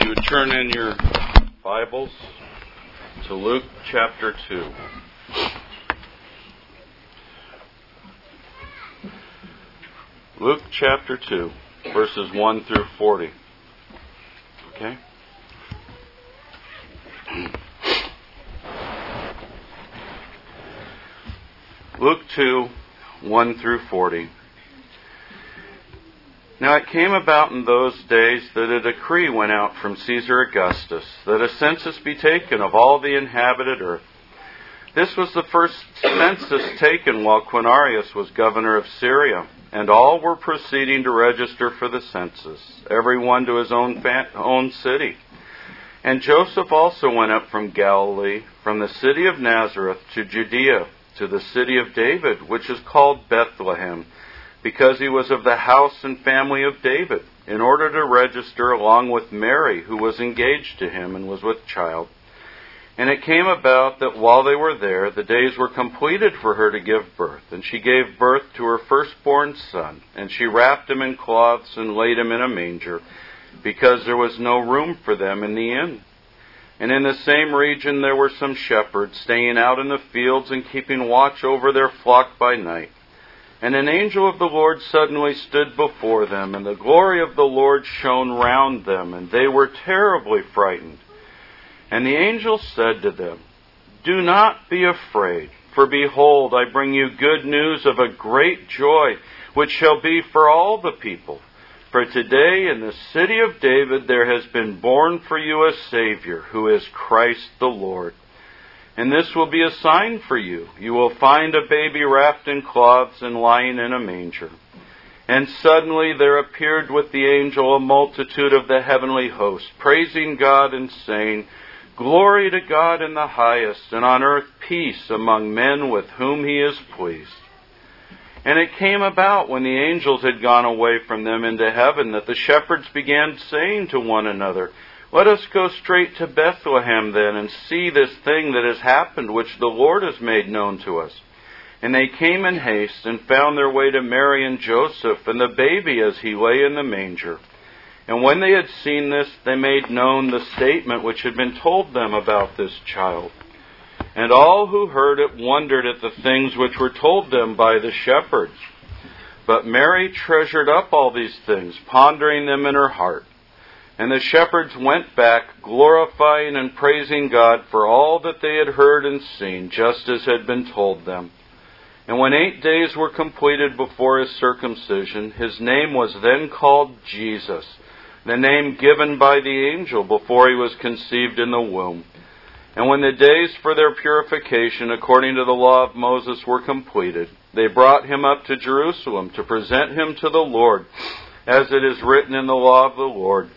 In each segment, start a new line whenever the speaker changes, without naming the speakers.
you turn in your Bibles to Luke chapter 2. Luke chapter 2, verses 1 through 40. Okay? Luke 2, 1 through 40. Now it came about in those days that a decree went out from Caesar Augustus that a census be taken of all the inhabited earth. This was the first census taken while Quirinius was governor of Syria, and all were proceeding to register for the census, every one to his own city. And Joseph also went up from Galilee, from the city of Nazareth to Judea, to the city of David, which is called Bethlehem, because he was of the house and family of David, in order to register along with Mary, who was engaged to him and was with child. And it came about that while they were there, the days were completed for her to give birth. And she gave birth to her firstborn son, and she wrapped him in cloths and laid him in a manger, because there was no room for them in the inn. And in the same region there were some shepherds staying out in the fields and keeping watch over their flock by night. And an angel of the Lord suddenly stood before them, and the glory of the Lord shone round them, and they were terribly frightened. And the angel said to them, "Do not be afraid, for behold, I bring you good news of a great joy, which shall be for all the people. For today in the city of David there has been born for you a Savior, who is Christ the Lord. And this will be a sign for you. You will find a baby wrapped in cloths and lying in a manger." And suddenly there appeared with the angel a multitude of the heavenly host, praising God and saying, "Glory to God in the highest, and on earth peace among men with whom he is pleased." And it came about when the angels had gone away from them into heaven that the shepherds began saying to one another, "Let us go straight to Bethlehem then, and see this thing that has happened, which the Lord has made known to us." And they came in haste, and found their way to Mary and Joseph, and the baby as he lay in the manger. And when they had seen this, they made known the statement which had been told them about this child. And all who heard it wondered at the things which were told them by the shepherds. But Mary treasured up all these things, pondering them in her heart. And the shepherds went back, glorifying and praising God for all that they had heard and seen, just as had been told them. And when 8 days were completed before his circumcision, his name was then called Jesus, the name given by the angel before he was conceived in the womb. And when the days for their purification, according to the law of Moses, were completed, they brought him up to Jerusalem to present him to the Lord, as it is written in the law of the Lord.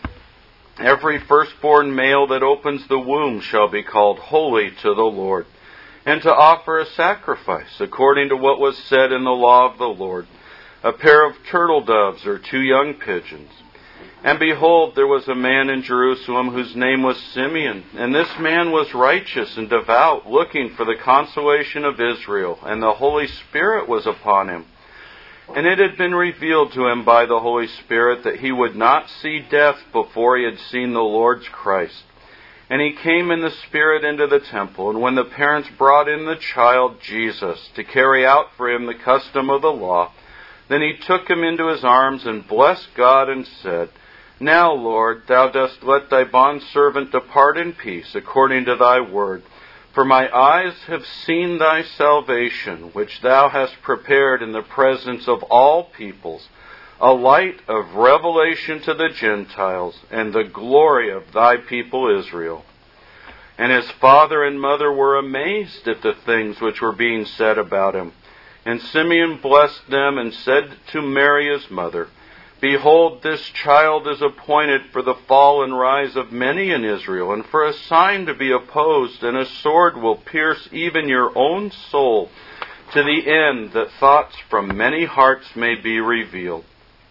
Every firstborn male that opens the womb shall be called holy to the Lord, and to offer a sacrifice, according to what was said in the law of the Lord, a pair of turtle doves or 2 young pigeons. And behold, there was a man in Jerusalem whose name was Simeon, and this man was righteous and devout, looking for the consolation of Israel, and the Holy Spirit was upon him. And it had been revealed to him by the Holy Spirit that he would not see death before he had seen the Lord's Christ. And he came in the Spirit into the temple, and when the parents brought in the child Jesus to carry out for him the custom of the law, then he took him into his arms and blessed God and said, "Now, Lord, thou dost let thy bondservant depart in peace, according to thy word. For my eyes have seen thy salvation, which thou hast prepared in the presence of all peoples, a light of revelation to the Gentiles, and the glory of thy people Israel." And his father and mother were amazed at the things which were being said about him. And Simeon blessed them and said to Mary his mother, "Behold, this child is appointed for the fall and rise of many in Israel, and for a sign to be opposed, and a sword will pierce even your own soul, to the end that thoughts from many hearts may be revealed."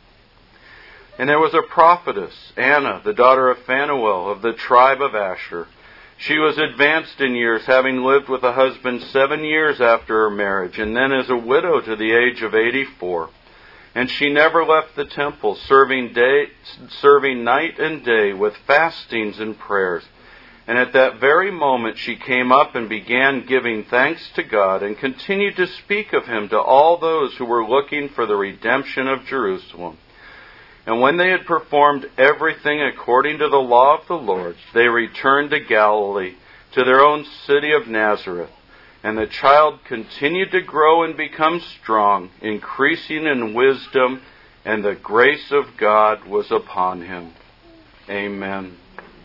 And there was a prophetess, Anna, the daughter of Phanuel, of the tribe of Asher. She was advanced in years, having lived with a husband 7 years after her marriage, and then as a widow to the age of 84. And she never left the temple, serving night and day with fastings and prayers. And at that very moment she came up and began giving thanks to God, and continued to speak of him to all those who were looking for the redemption of Jerusalem. And when they had performed everything according to the law of the Lord, they returned to Galilee, to their own city of Nazareth. And the child continued to grow and become strong, increasing in wisdom, and the grace of God was upon him. Amen.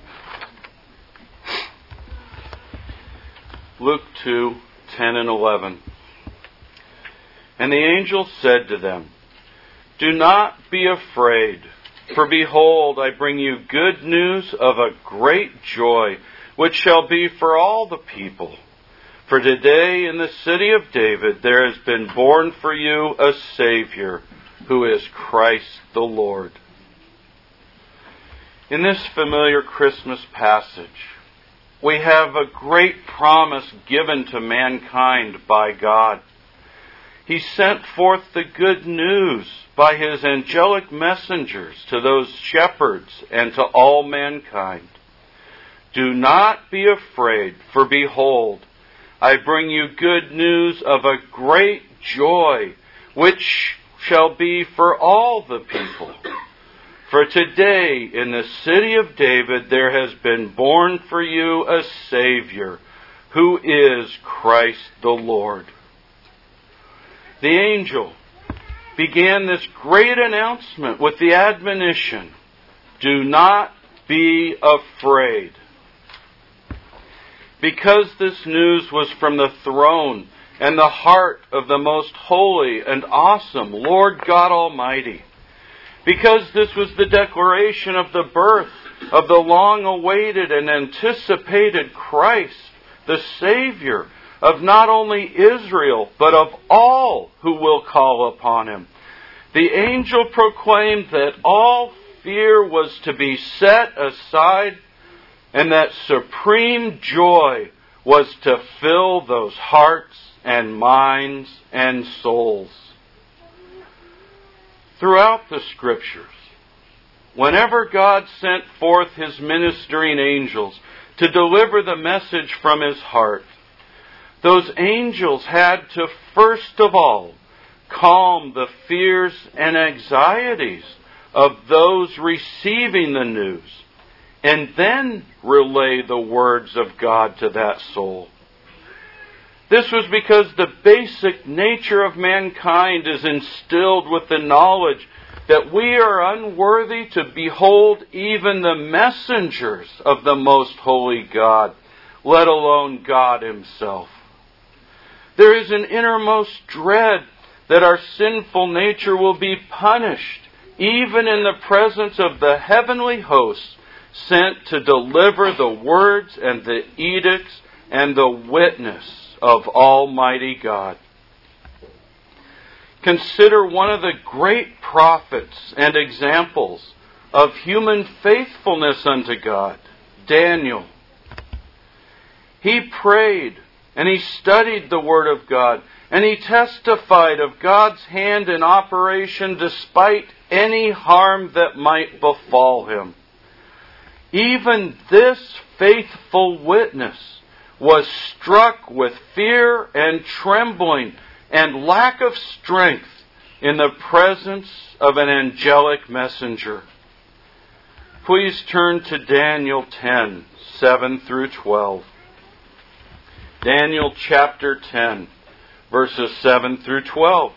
Luke 2:10 and 11. And the angel said to them, "Do not be afraid, for behold, I bring you good news of a great joy, which shall be for all the people. For today in the city of David there has been born for you a Savior, who is Christ the Lord." In this familiar Christmas passage, we have a great promise given to mankind by God. He sent forth the good news by his angelic messengers to those shepherds and to all mankind. "Do not be afraid, for behold, I bring you good news of a great joy, which shall be for all the people. For today in the city of David there has been born for you a Savior, who is Christ the Lord." The angel began this great announcement with the admonition, "Do not be afraid." Because this news was from the throne and the heart of the most holy and awesome Lord God Almighty. Because this was the declaration of the birth of the long-awaited and anticipated Christ, the Savior of not only Israel, but of all who will call upon him. The angel proclaimed that all fear was to be set aside, and that supreme joy was to fill those hearts and minds and souls. Throughout the Scriptures, whenever God sent forth his ministering angels to deliver the message from his heart, those angels had to first of all calm the fears and anxieties of those receiving the news, and then relay the words of God to that soul. This was because the basic nature of mankind is instilled with the knowledge that we are unworthy to behold even the messengers of the most holy God, let alone God himself. There is an innermost dread that our sinful nature will be punished, even in the presence of the heavenly hosts sent to deliver the words and the edicts and the witness of Almighty God. Consider one of the great prophets and examples of human faithfulness unto God, Daniel. He prayed and he studied the Word of God, and he testified of God's hand in operation despite any harm that might befall him. Even this faithful witness was struck with fear and trembling and lack of strength in the presence of an angelic messenger. Please turn to Daniel 10, 7 through 12. Daniel chapter 10, verses 7 through 12.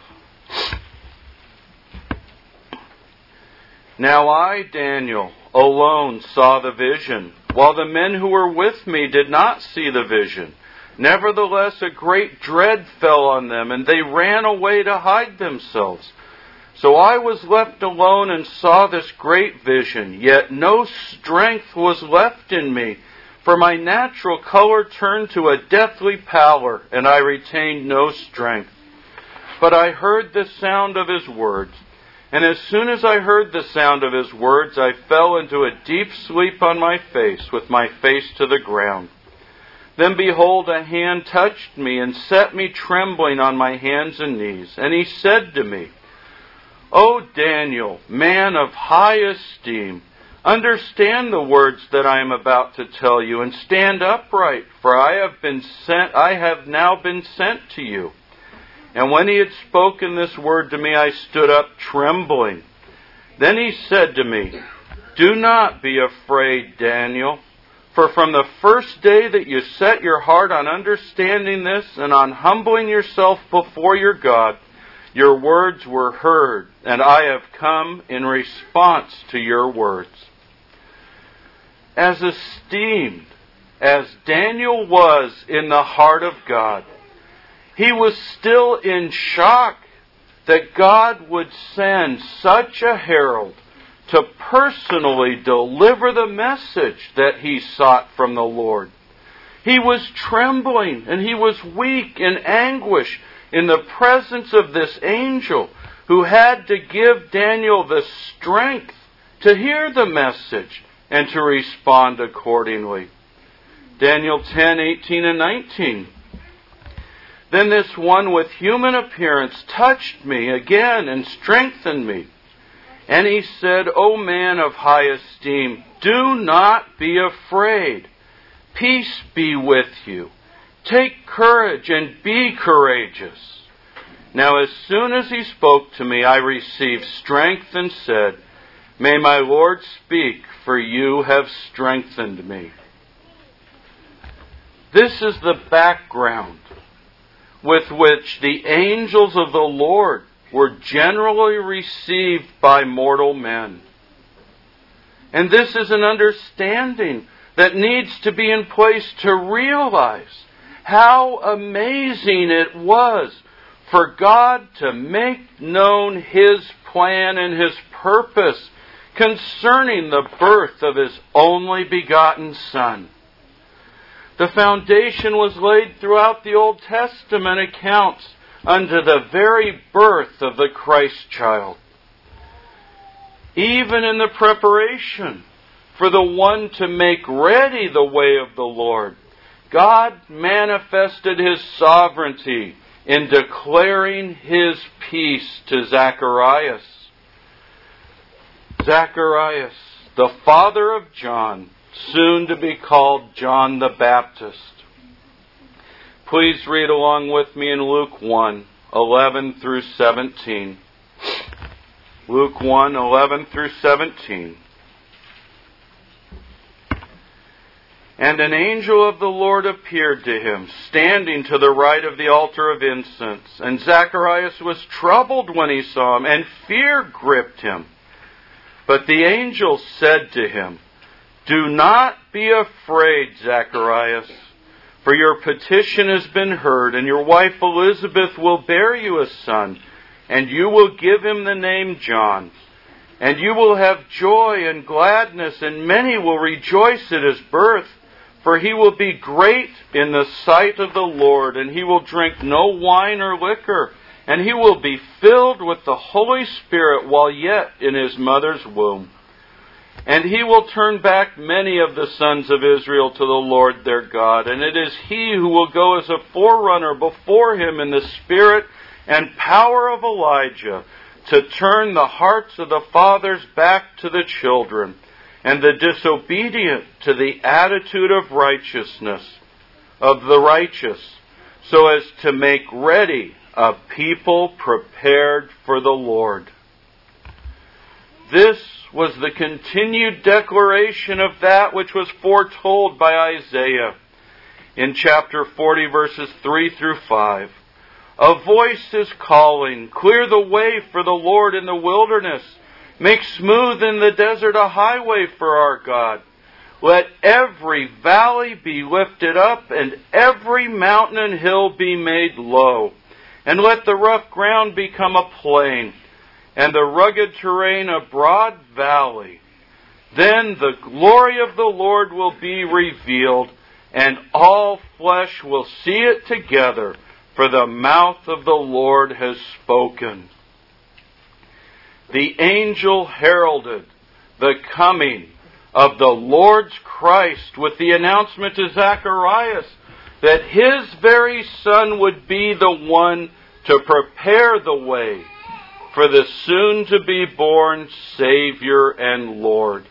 "Now I, Daniel, alone saw the vision, while the men who were with me did not see the vision. Nevertheless, a great dread fell on them, and they ran away to hide themselves. So I was left alone and saw this great vision, yet no strength was left in me, for my natural color turned to a deathly pallor, and I retained no strength. But I heard the sound of his words. And as soon as I heard the sound of his words, I fell into a deep sleep on my face, with my face to the ground. Then behold, a hand touched me and set me trembling on my hands and knees. And he said to me, O Daniel, man of high esteem, understand the words that I am about to tell you, and stand upright, for I have now been sent to you. And when he had spoken this word to me, I stood up trembling. Then he said to me, Do not be afraid, Daniel, for from the first day that you set your heart on understanding this and on humbling yourself before your God, your words were heard, and I have come in response to your words. As esteemed as Daniel was in the heart of God, he was still in shock that God would send such a herald to personally deliver the message that he sought from the Lord. He was trembling and he was weak in anguish in the presence of this angel who had to give Daniel the strength to hear the message and to respond accordingly. Daniel 10:18 and 19. Then this one with human appearance touched me again and strengthened me. And he said, O man of high esteem, do not be afraid. Peace be with you. Take courage and be courageous. Now as soon as he spoke to me, I received strength and said, May my Lord speak, for you have strengthened me. This is the background with which the angels of the Lord were generally received by mortal men. And this is an understanding that needs to be in place to realize how amazing it was for God to make known His plan and His purpose concerning the birth of His only begotten Son. The foundation was laid throughout the Old Testament accounts unto the very birth of the Christ child. Even in the preparation for the one to make ready the way of the Lord, God manifested His sovereignty in declaring His peace to Zacharias. Zacharias, the father of John, soon to be called John the Baptist. Please read along with me in Luke 1:11 through 17. Luke 1:11 through 17. And an angel of the Lord appeared to him, standing to the right of the altar of incense. And Zacharias was troubled when he saw him, and fear gripped him. But the angel said to him, Do not be afraid, Zacharias, for your petition has been heard, and your wife Elizabeth will bear you a son, and you will give him the name John. And you will have joy and gladness, and many will rejoice at his birth, for he will be great in the sight of the Lord, and he will drink no wine or liquor, and he will be filled with the Holy Spirit while yet in his mother's womb. And he will turn back many of the sons of Israel to the Lord their God, and it is he who will go as a forerunner before him in the spirit and power of Elijah, to turn the hearts of the fathers back to the children, and the disobedient to the attitude of righteousness, of the righteous, so as to make ready a people prepared for the Lord. This was the continued declaration of that which was foretold by Isaiah in chapter 40, verses 3 through 5. A voice is calling, clear the way for the Lord in the wilderness. Make smooth in the desert a highway for our God. Let every valley be lifted up, and every mountain and hill be made low. And let the rough ground become a plain, and the rugged terrain a broad valley. Then the glory of the Lord will be revealed, and all flesh will see it together, for the mouth of the Lord has spoken. The angel heralded the coming of the Lord's Christ with the announcement to Zacharias that his very son would be the one to prepare the way for the soon-to-be-born Savior and Lord.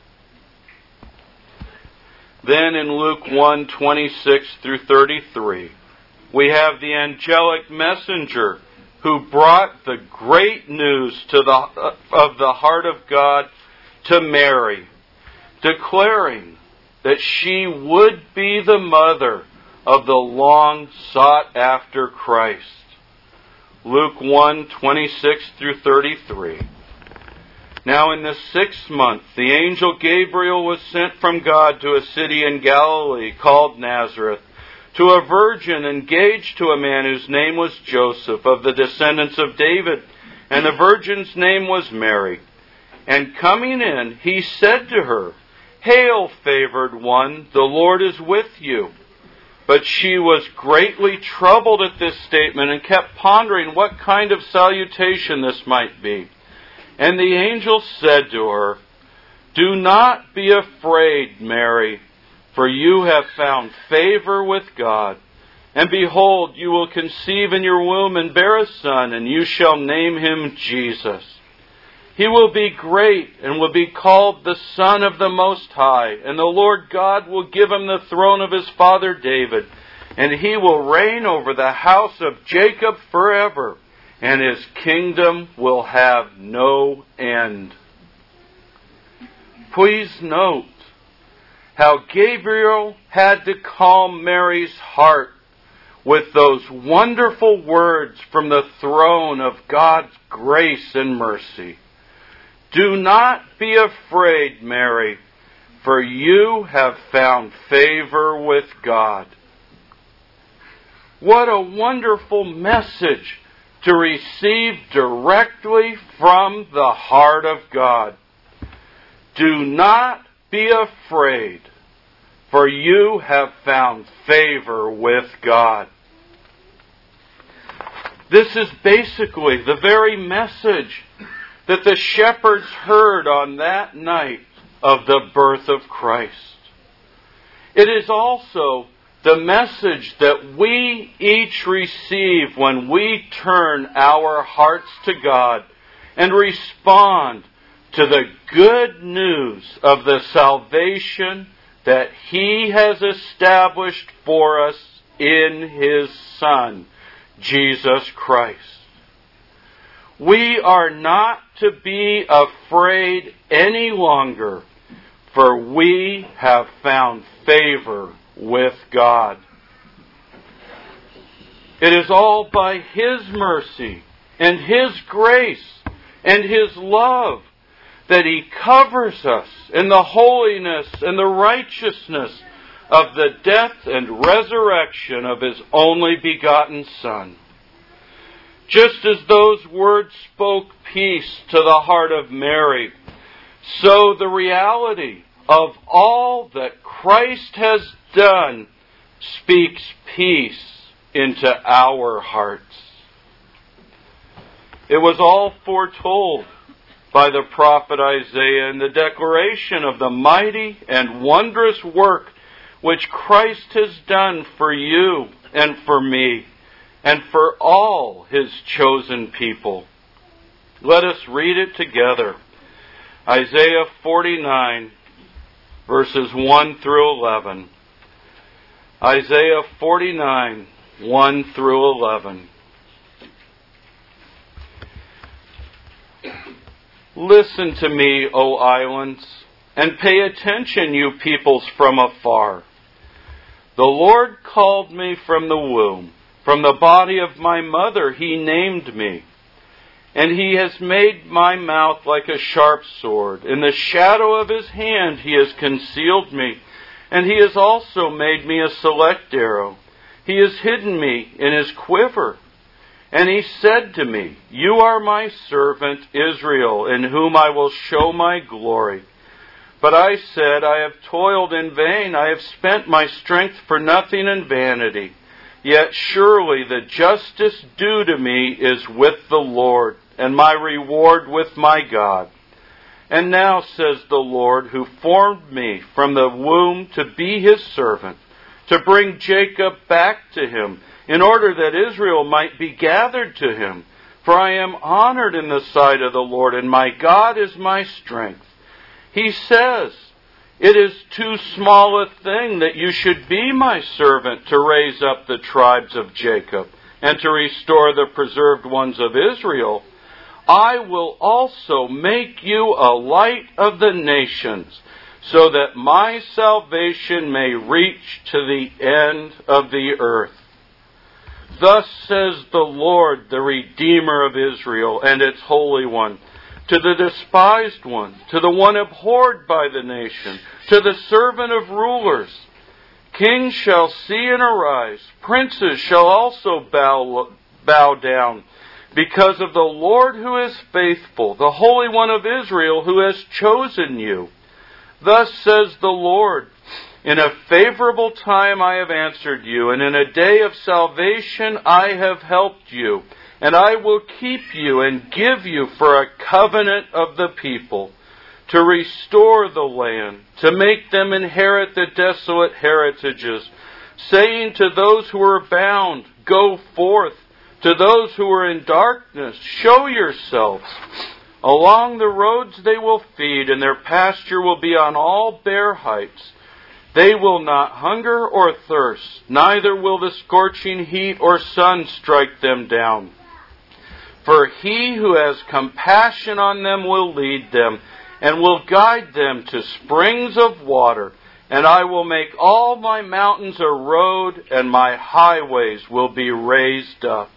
Then in Luke 1:26 through 33, we have the angelic messenger who brought the great news of the heart of God to Mary, declaring that she would be the mother of the long-sought-after Christ. Luke 1:26 through 33. Now in the 6th month, the angel Gabriel was sent from God to a city in Galilee called Nazareth, to a virgin engaged to a man whose name was Joseph, of the descendants of David, and the virgin's name was Mary. And coming in, he said to her, "Hail, favored one, the Lord is with you." But she was greatly troubled at this statement and kept pondering what kind of salutation this might be. And the angel said to her, "Do not be afraid, Mary, for you have found favor with God. And behold, you will conceive in your womb and bear a son, and you shall name him Jesus. He will be great and will be called the Son of the Most High, and the Lord God will give him the throne of his father David, and he will reign over the house of Jacob forever, and his kingdom will have no end." Please note how Gabriel had to calm Mary's heart with those wonderful words from the throne of God's grace and mercy. "Do not be afraid, Mary, for you have found favor with God." What a wonderful message to receive directly from the heart of God. Do not be afraid, for you have found favor with God. This is basically the very message that the shepherds heard on that night of the birth of Christ. It is also the message that we each receive when we turn our hearts to God and respond to the good news of the salvation that He has established for us in His Son, Jesus Christ. We are not to be afraid any longer, for we have found favor with God. It is all by His mercy and His grace and His love that He covers us in the holiness and the righteousness of the death and resurrection of His only begotten Son. Just as those words spoke peace to the heart of Mary, so the reality of all that Christ has done speaks peace into our hearts. It was all foretold by the prophet Isaiah in the declaration of the mighty and wondrous work which Christ has done for you and for me and for all His chosen people. Let us read it together. Isaiah 49, verses 1 through 11. Isaiah 49, 1 through 11. Listen to me, O islands, and pay attention, you peoples from afar. The Lord called me from the womb. From the body of my mother He named me. And He has made my mouth like a sharp sword. In the shadow of His hand He has concealed me. And He has also made me a select arrow. He has hidden me in His quiver. And He said to me, "You are my servant Israel, in whom I will show my glory." But I said, "I have toiled in vain. I have spent my strength for nothing in vanity. Yet surely the justice due to me is with the Lord, and my reward with my God. And now, says the Lord, who formed me from the womb to be His servant, to bring Jacob back to Him, in order that Israel might be gathered to Him. For I am honored in the sight of the Lord, and my God is my strength. He says, it is too small a thing that you should be my servant to raise up the tribes of Jacob and to restore the preserved ones of Israel. I will also make you a light of the nations, so that my salvation may reach to the end of the earth. Thus says the Lord, the Redeemer of Israel and its Holy One, to the despised one, to the one abhorred by the nation, to the servant of rulers. Kings shall see and arise, princes shall also bow down, because of the Lord who is faithful, the Holy One of Israel who has chosen you. Thus says the Lord, in a favorable time I have answered you, and in a day of salvation I have helped you, and I will keep you and give you for a covenant of the people, to restore the land, to make them inherit the desolate heritages, saying to those who are bound, go forth, to those who are in darkness, show yourselves. Along the roads they will feed, and their pasture will be on all bare heights. They will not hunger or thirst, neither will the scorching heat or sun strike them down. For he who has compassion on them will lead them, and will guide them to springs of water. And I will make all my mountains a road, and my highways will be raised up.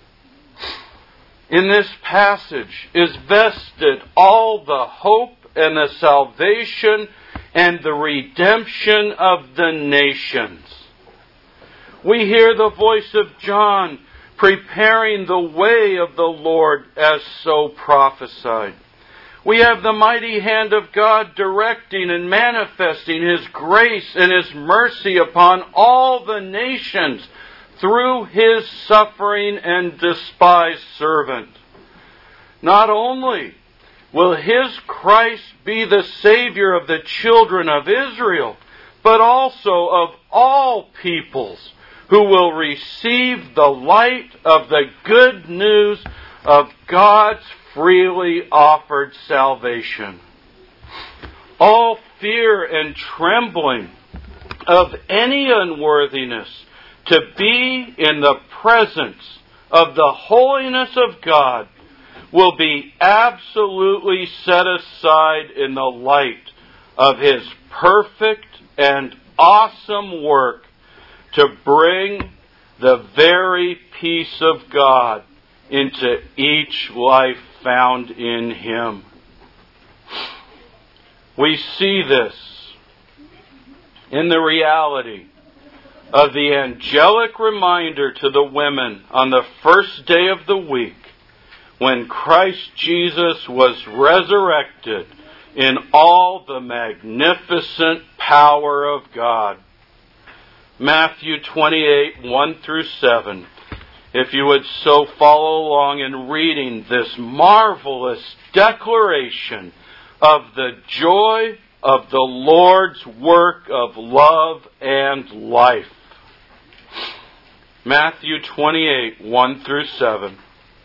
In this passage is vested all the hope and the salvation and the redemption of the nations. We hear the voice of John preparing the way of the Lord as so prophesied. We have the mighty hand of God directing and manifesting His grace and His mercy upon all the nations through His suffering and despised servant. Not only will His Christ be the Savior of the children of Israel, but also of all peoples who will receive the light of the good news of God's freely offered salvation. All fear and trembling of any unworthiness to be in the presence of the holiness of God will be absolutely set aside in the light of His perfect and awesome work to bring the very peace of God into each life found in Him. We see this in the reality of the angelic reminder to the women on the first day of the week when Christ Jesus was resurrected in all the magnificent power of God. Matthew 28, 1 through 7. If you would so follow along in reading this marvelous declaration of the joy of the Lord's work of love and life. Matthew 28, 1 through 7.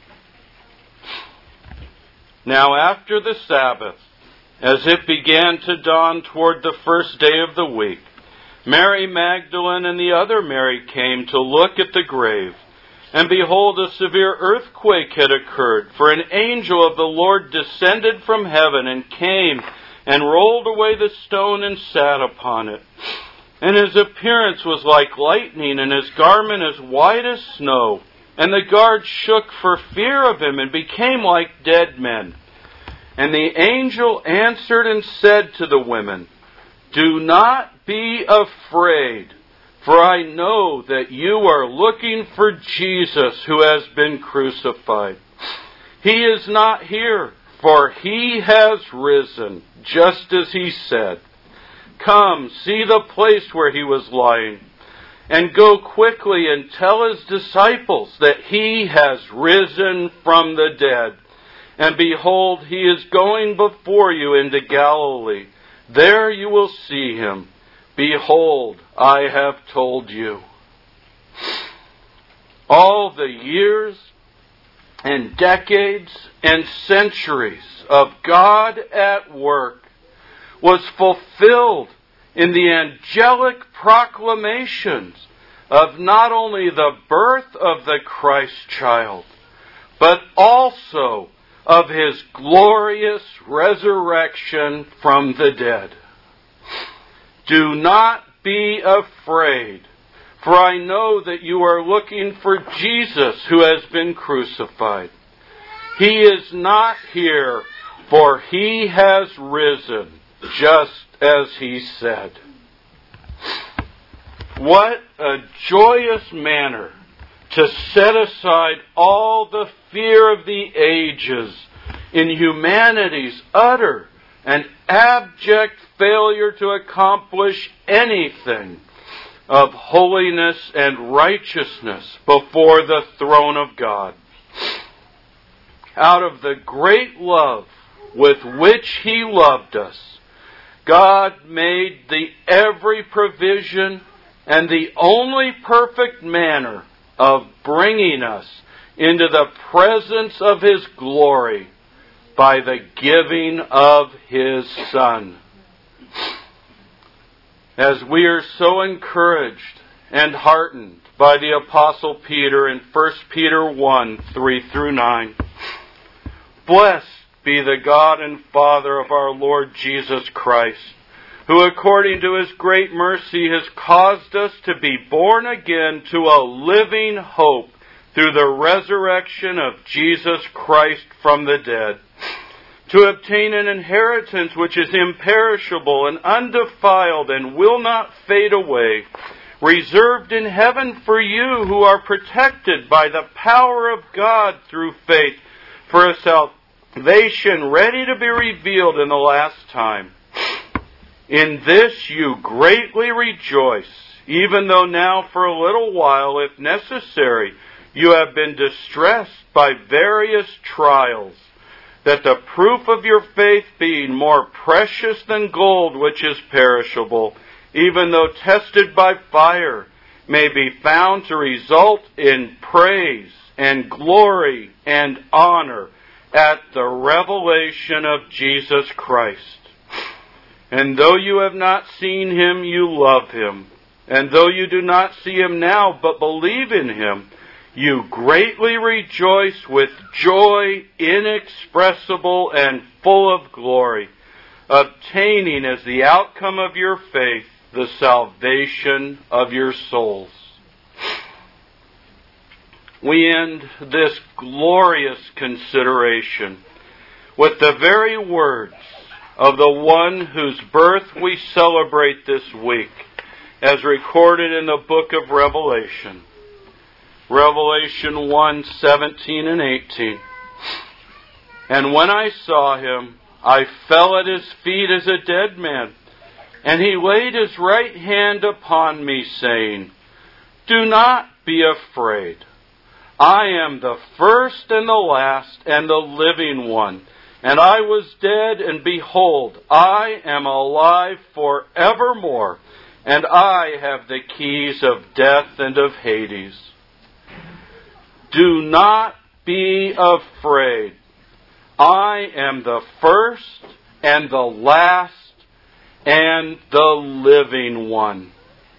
Now after the Sabbath, as it began to dawn toward the first day of the week, Mary Magdalene and the other Mary came to look at the grave. And behold, a severe earthquake had occurred, for an angel of the Lord descended from heaven and came and rolled away the stone and sat upon it. And his appearance was like lightning, and his garment as white as snow. And the guards shook for fear of him and became like dead men. And the angel answered and said to the women, "Do not be afraid, for I know that you are looking for Jesus who has been crucified. He is not here, for He has risen, just as He said. Come, see the place where He was lying, and go quickly and tell His disciples that He has risen from the dead. And behold, He is going before you into Galilee. There you will see Him. Behold, I have told you." All the years and decades and centuries of God at work was fulfilled in the angelic proclamations of not only the birth of the Christ child, but also of His glorious resurrection from the dead. Do not be afraid, for I know that you are looking for Jesus who has been crucified. He is not here, for He has risen, just as He said. What a joyous manner to set aside all the fear of the ages in humanity's utter and abject failure to accomplish anything of holiness and righteousness before the throne of God. Out of the great love with which He loved us, God made the every provision and the only perfect manner of bringing us into the presence of His glory by the giving of His Son. As we are so encouraged and heartened by the Apostle Peter in 1 Peter 1, 3-9, blessed be the God and Father of our Lord Jesus Christ, who according to His great mercy has caused us to be born again to a living hope through the resurrection of Jesus Christ from the dead, to obtain an inheritance which is imperishable and undefiled and will not fade away, reserved in heaven for you who are protected by the power of God through faith for a salvation ready to be revealed in the last time. In this you greatly rejoice, even though now for a little while, if necessary, you have been distressed by various trials, that the proof of your faith, being more precious than gold which is perishable, even though tested by fire, may be found to result in praise and glory and honor at the revelation of Jesus Christ. And though you have not seen Him, you love Him. And though you do not see Him now, but believe in Him, you greatly rejoice with joy inexpressible and full of glory, obtaining as the outcome of your faith the salvation of your souls. We end this glorious consideration with the very words of the one whose birth we celebrate this week, as recorded in the book of Revelation. Revelation 1, 17 and 18. And when I saw Him, I fell at His feet as a dead man, and He laid His right hand upon me, saying, Do not be afraid. I am the first and the last and the living one. And I was dead, and behold, I am alive forevermore, and I have the keys of death and of Hades. Do not be afraid. I am the first and the last and the living one.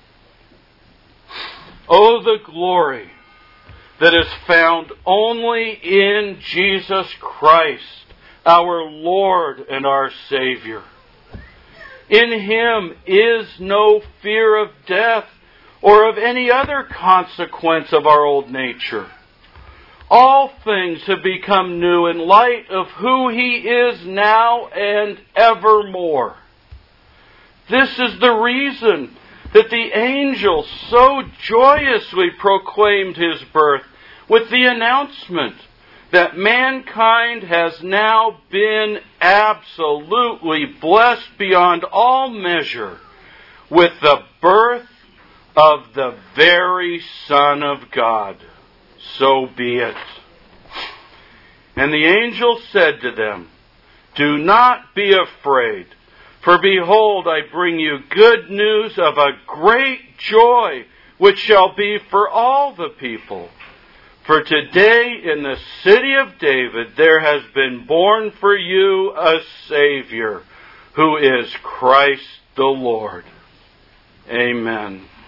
Oh, the glory that is found only in Jesus Christ, our Lord and our Savior. In Him is no fear of death or of any other consequence of our old nature. All things have become new in light of who He is now and evermore. This is the reason that the angels so joyously proclaimed His birth with the announcement that mankind has now been absolutely blessed beyond all measure with the birth of the very Son of God. So be it. And the angel said to them, Do not be afraid, for behold, I bring you good news of a great joy, which shall be for all the people. For today in the city of David there has been born for you a Savior, who is Christ the Lord. Amen.